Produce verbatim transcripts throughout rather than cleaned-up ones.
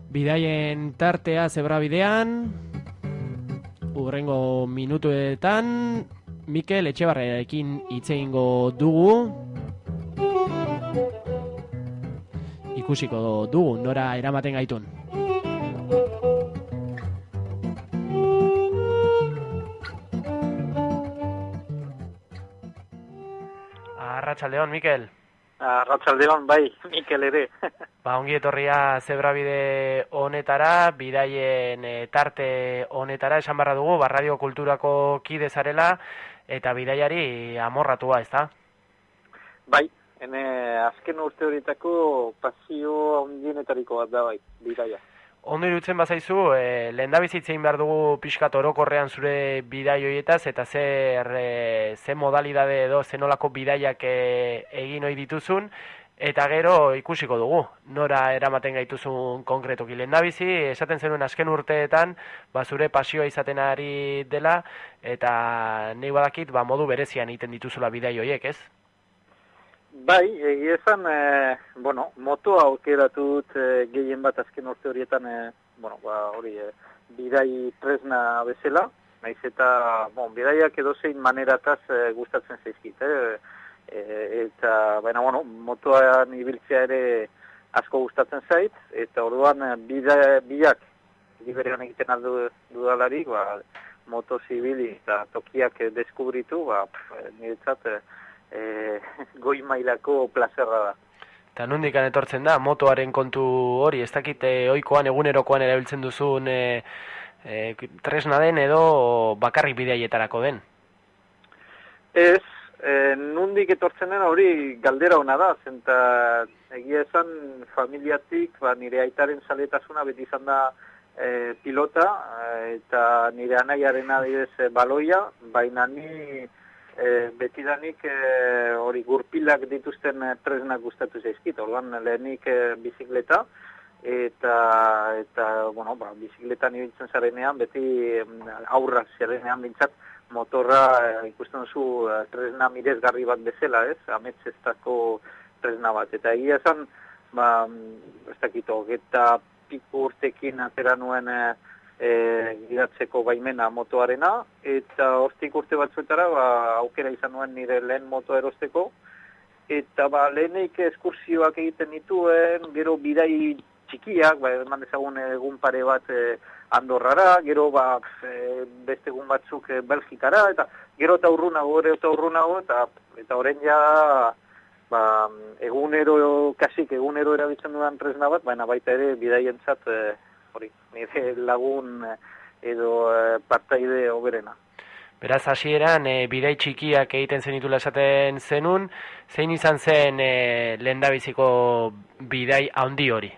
Bidaien tartea zebrabidean, urrengo minutuetan, Mikel Etxebarriarekin hitz egingo dugu. Ikusiko dugu, nora eramaten gaitun. Arratsaldeon, Mikel. Arratsaldeon, bai, Mikel ere. Ba, ongi etorria zebrabide honetara, bidaien e, tarte honetara, esan barra dugu, ba, Radio Kulturako kide zarela, eta bidaiari amorratua, ez da? Bai, ene azken urte horietako pasio handienetariko bat da, bai, bidaia. Ondo irutzen bazaizu, e, lehendabizitzein behar dugu pixkat orokorrean zure bidai horietaz, eta zer, e, ze modalidade edo zenolako bidaiak e, egin ohi dituzun, eta gero ikusiko dugu, nora eramaten gaituzun konkretoki. Lehendabizi, esaten zenuen azken urteetan, ba, zure pasioa izaten ari dela, eta nahi badakit, ba, modu berezian egiten dituzula bidai horiek, ez? Bai, egia esan, e, bueno, motoa aukeratu dut e, gehien bat azken urte horietan, e, bueno, ba, hori, e, bidai tresna bezala, naiz eta, bon, bidaiak edozein manerataz e, gustatzen zaizkit, eh? E, eta, baina, bueno, motoan ibiltzea ere asko gustatzen zait, eta orduan bida, biak liberean egiten aldu dudalarik, ba, moto zibili eta tokiak deskubritu, ba, niretzat, e, E, goi mailako plazerra da. Eta nondik etortzen da, motoaren kontu hori, ez dakit ohikoan egunerokoan erabiltzen duzun e, e, tresna den edo bakarrik bidaietarako den? Ez, e, nondik etortzen den hori galdera ona da, zenta egia esan familiatik, ba, nire aitaren zaletasuna beti izan da e, pilota, e, eta nire anaiaren adibidez baloia, baina ni E, betidanik hori e, gurpilak dituzten e, tresnak gustatu zaizkit, orduan lehenik e, bizikleta, eta, eta bueno, ba, bizikletan ibiltzen zarenean, beti e, aurra zarenean bintzat, motorra e, ikusten duzu e, tresna miresgarri bat bezala, ez, ametxeztako tresna bat, eta egia esan, ba, ez dakito, eta piku urtekin atera nuen e, E, gidatzeko baimena motoarena, eta hortik urte batzuetara ba, aukera izan nuen nire lehen moto erosteko, eta ba, lehenik eskursioak egiten dituen, gero bidai txikiak, ba, eman dezagun egun pare bat e, Andorrara, gero ba, e, beste egun batzuk e, Belgikara, eta gero eta urrunago, gero eta urrunago, eta, eta orain ja ba, egunero, kasik egunero erabiltzen dudan tresna bat, baina baita ere bidaientzat e, hori, nire lagun edo e, partaide oberena. Beraz, hasieran e, bidai txikiak egiten zenitula esaten zenun, zein izan zen e, lehendabiziko bidai handi hori?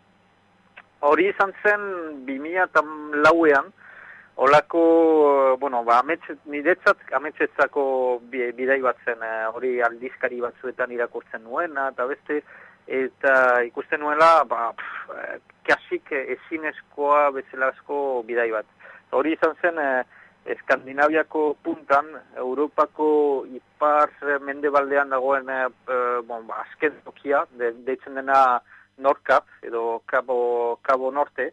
Hori izan zen bi mila lauean, holako, bueno, ba, ametset, niretzat ametsetzako bidai bat zen, e, hori aldizkari batzuetan irakurtzen nuena, eta beste, eta ikusten nuela, ba, pff, kasik ezinezkoa bezalazko bidai bat. Hori izan zen, eh, Eskandinaviako puntan, Europako ipar mendebaldean dagoen eh, bon, ba, azken tokia, de, deitzen dena Nordkap, edo Cabo, Cabo Norte,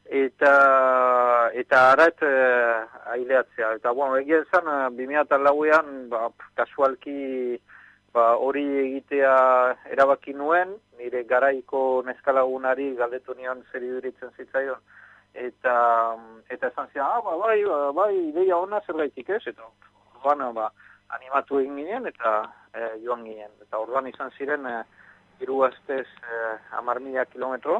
eta eta arat eh, aileatzea. Eta, bueno, egia esan, bi mila lauean, ba, kasualki, ba, hori egitea erabaki nuen, nire garaiko neskalagunari galdetu nion zer iduritzen zitzaion, eta eta esan zian, ah, ba, bai, ba, bai, ideia ona zer gaitik ez, eta orduan, ba, animatu egin ginen, eta e, joan ginen. Eta orduan izan ziren, e, hiru astez e, hamar mila kilometro,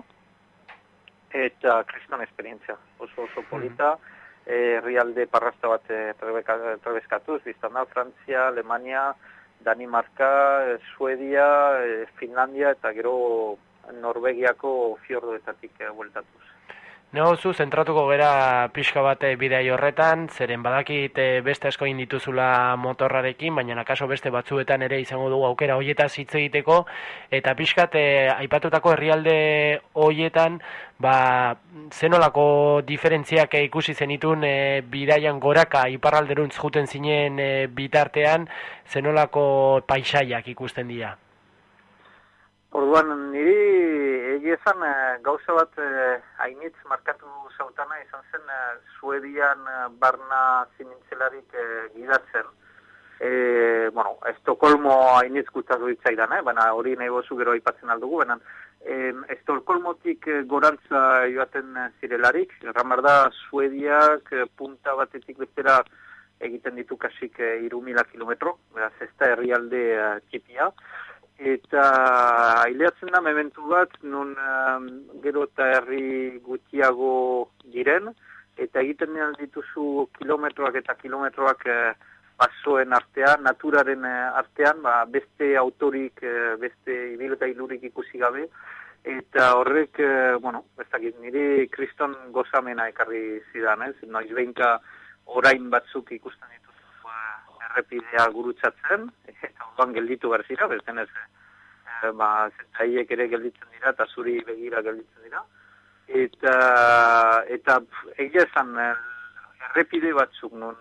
eta kriston esperientzia, oso oso polita, herrialde mm. parrasta bat e, trebeskatuz, biztan da, Frantzia, Alemania, Danimarka, Suedia, Finlandia eta gero Norvegiako fiordoetatik bueltatuz. Negozu, zentratuko gera pixka bat bidai horretan, zeren badakit beste asko egin dituzula motorrarekin, baina akaso beste batzuetan ere izango dugu aukera hoietaz hitz egiteko, eta pixkat eh, aipatutako herrialde hoietan, ba, zenolako diferentziak ikusi zenitun e, bidaian goraka iparralderuntz juten zinen e, bitartean, zenolako paisaiak ikusten dira? Orduan, niri egia esan, gauza bat hainitz markatu zautana izan zen Suedian barna zinintzelarik gidatzen. E, bueno, Estokolmo hainitz gustatu ditzaidan, eh? Baina hori nahi bozu gero aipatzen aldugu, baina e, Estokolmotik gorantza joaten zirelarik, erramar da Suediak punta batetik bestera egiten ditu kasik hiru mila kilometro, beraz ez da herrialde txipia, eta aileatzen da mementu bat, nun um, gero eta herri gutiago diren, eta egiten dituzu kilometroak eta kilometroak eh, basoen artean, naturaren artean, ba, beste autorik, beste ibilgailurik ikusi gabe, eta horrek, bueno, ez dakit, niri kriston gozamena ekarri zidan, ez? Noiz behinka orain batzuk ikusten dituzu errepidea gurutzatzen, eta orduan gelditu behar zira, bezen ez, e, ba, zentaiek ere gelditzen dira, eta zuri begira gelditzen dira, eta, eta egia esan, errepide batzuk nun,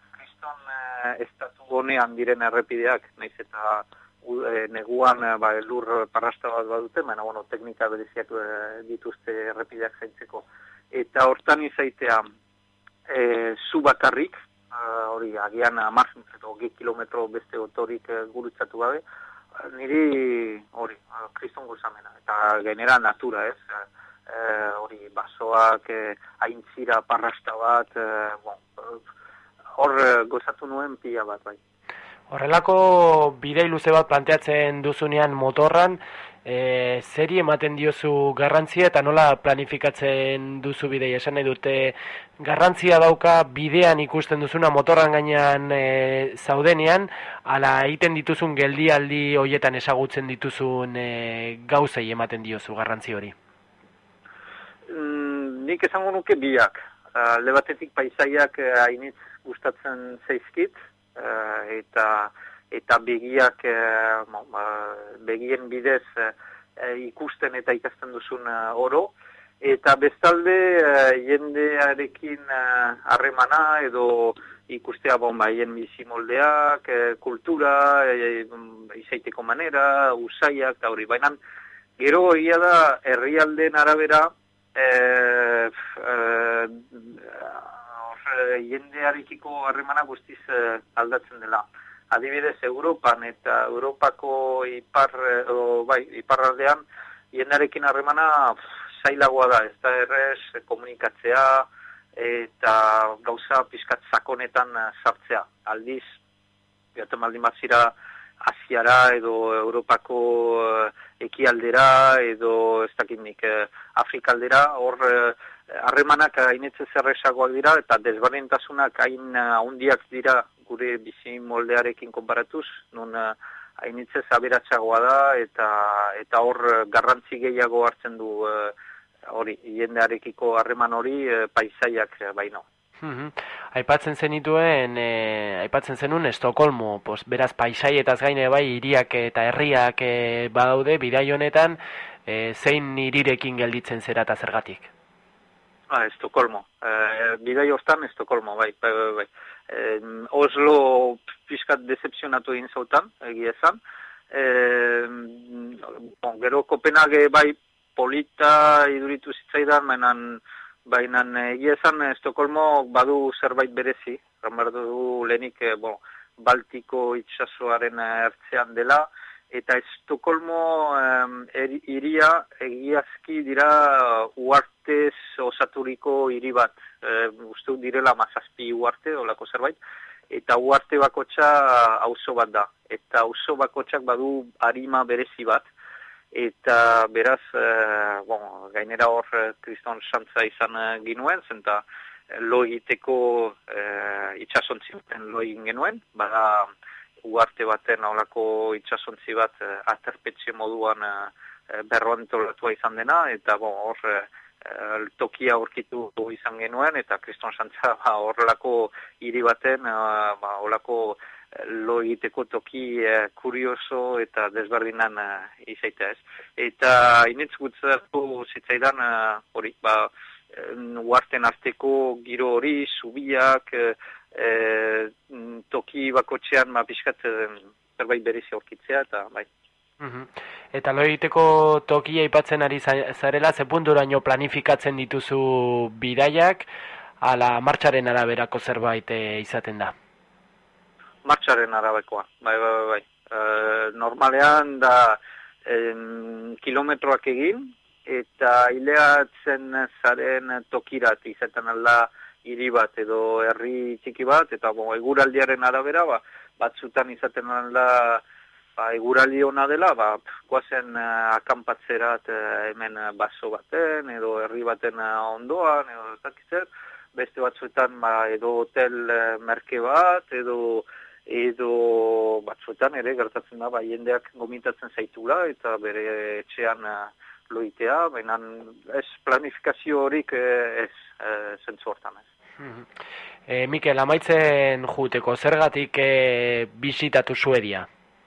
estatu honean diren errepideak, naiz eta e, neguan ba, lur parrasta bat badute, baina bueno, teknika bereziak e, dituzte errepideak zaintzeko. Eta hortan izaitea e, zu bakarrik, hori agian hamar edo hogei kilometro beste otorik e, gurutzatu gabe, niri hori, kriston gozamena. Eta gainera natura, ez? Hori, e, basoak, e, aintzira parrasta bat, e, bon, hor gozatu nuen pila bat, bai. Horrelako bidei luze bat planteatzen duzunean motorran, e, zeri ematen diozu garrantzia eta nola planifikatzen duzu bidei? Esan nahi dute, garrantzia dauka bidean ikusten duzuna motorran gainean e, zaudenean, ala egiten dituzun geldialdi hoietan ezagutzen dituzun e, gauzei ematen diozu garrantzi hori? Mm, nik esango nuke biak. Alde batetik paisaiak hainitz gustatzen zaizkit, uh, eta eta begiak uh, begien bidez uh, ikusten eta ikasten duzun uh, oro, eta bestalde uh, jendearekin harremana uh, edo ikustea bon, haien bizi moldeak, uh, kultura, uh, izaiteko manera, usaiak, eta hori. Baina gero egia da herrialdeen arabera eh, eh, jendearekiko harremana guztiz eh, aldatzen dela. Adibidez, Europan eta Europako ipar, o, bai, iparraldean jendearekin harremana zailagoa da, ez da errez komunikatzea eta gauza pizkat sakonetan sartzea. Aldiz, gaten baldin bat zira Asiara edo Europako ekialdera edo ez dakitnik Afrikaldera, hor harremanak hainetze zerresagoak dira eta desberdintasunak hain handiak dira gure bizi moldearekin konparatuz, non hainetze aberatsagoa da eta eta hor garrantzi gehiago hartzen du hori jendearekiko harreman hori paisaiak baino. Uhum. Aipatzen zenituen, e, aipatzen zenun Estokolmo, pos, beraz paisaietaz gaine bai hiriak eta herriak e, badaude bidai honetan, e, zein hirirekin gelditzen zera eta zergatik? Ah, Estokolmo. E, bidai hortan Estokolmo, bai, bai, bai, bai. E, Oslo pixkat decepzionatu egin zautan, egia esan. E, bon, gero Kopenhague bai polita iduritu zitzaidan, mainan Baina egia esan Estokolmo badu zerbait berezi, ramar du lehenik bon, Baltiko itsasoaren ertzean dela, eta Estokolmo hiria egiazki dira uartez osaturiko hiri bat, e, uste direla mazazpi uarte, olako zerbait, eta uarte bakotxa auzo bat da, eta auzo bakotxak badu harima berezi bat, eta beraz, eh, bon, gainera hor kriston santza izan ginuen, zenta lo egiteko eh, itxasontzi baten lo egin genuen, bada uarte baten aholako itxasontzi bat eh, aterpetxe moduan eh, berroantolatua izan dena, eta bon, hor eh, tokia aurkitu izan genuen, eta kriston santza ba, horrelako hiri baten, eh, ba, horrelako lo egiteko toki eh, kurioso eta desberdinan eh, izaitea ez. Eta inetz gutzatu zitzaidan hori, eh, ba, uarten arteko giro hori, zubiak, eh, eh, toki bakotxean ma pixkat eh, zerbait berezi aurkitzea eta bai. Mhm. Eta lo egiteko tokia aipatzen ari zarela, ze punturaino planifikatzen dituzu bidaiak, ala martxaren araberako zerbait e, izaten da? Martxaren arabekoa, bai, bai, bai. bai. E, normalean da em, kilometroak egin, eta hileatzen zaren tokirat izaten alda hiri bat edo herri txiki bat, eta bo, eguraldiaren arabera, ba, batzutan izaten alda ba, eguraldi ona dela, ba, guazen uh, akampatzerat uh, hemen uh, baso baten, edo herri baten uh, ondoan, edo zakizet, beste batzuetan ba, edo hotel uh, merke bat, edo edo batzuetan ere gertatzen da, ba, jendeak gomitatzen zaitula, eta bere etxean uh, loitea, baina ez planifikazio horik uh, ez, uh, zentzu hortan ez. E, Mikel, amaitzen juteko, zergatik e, bisitatu Suedia?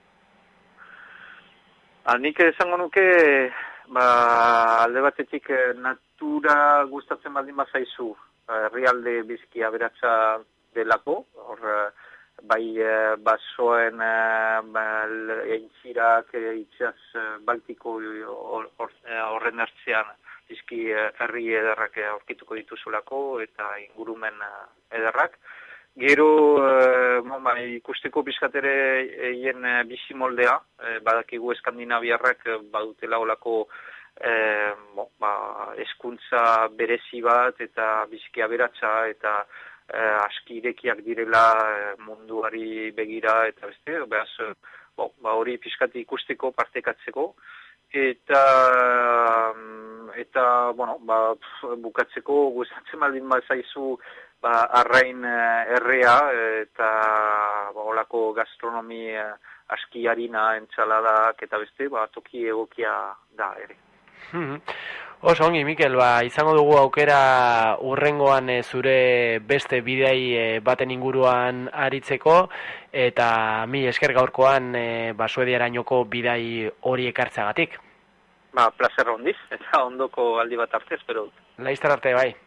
Ha, nik esango nuke, ba, alde batetik natura gustatzen baldin bazaizu, herrialde bizki aberatsa delako, hor, bai basoen ba, eitzirak, itxas Baltiko horren ertzean, bizki herri ederrak aurkituko dituzulako eta ingurumen ederrak. Gero, eh, ikusteko bizkatere egin bizi moldea, eh, badakigu eskandinaviarrak badutela olako eh, bo, ba, eskuntza berezi bat eta bizki aberatsa eta eh, aski irekiak direla munduari begira eta beste, behaz, bo, ba, hori pizkati ikusteko, partekatzeko. Eta, eta bueno, ba, bukatzeko gustatzen baldin bazaizu ba, arrain errea eta ba, olako gastronomi aski harina, entzaladak eta beste, ba, toki egokia da ere. Oso ongi, Mikel, ba, izango dugu aukera urrengoan e, zure beste bidei e, baten inguruan aritzeko, eta mi esker gaurkoan e, ba, Suediarainoko bidai hori ekartzeagatik. Ba, plazer hondiz, eta ondoko aldi bat arte, espero dut. Laizter arte, bai.